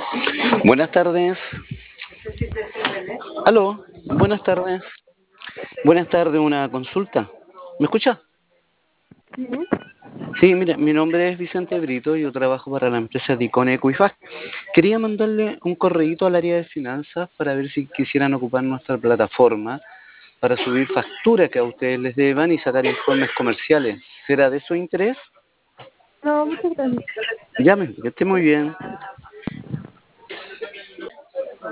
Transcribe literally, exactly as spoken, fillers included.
Buenas tardes. Aló, buenas tardes. Buenas tardes, una consulta. ¿Me escucha? Sí, Sí, mira, mi nombre es Vicente Brito, yo trabajo para la empresa Dicone Equifax. Quería mandarle un correíto al área de finanzas para ver si quisieran ocupar nuestra plataforma para subir facturas que a ustedes les deban y sacar informes comerciales. ¿Será de su interés? no, muchas gracias. Llame, que esté muy bien.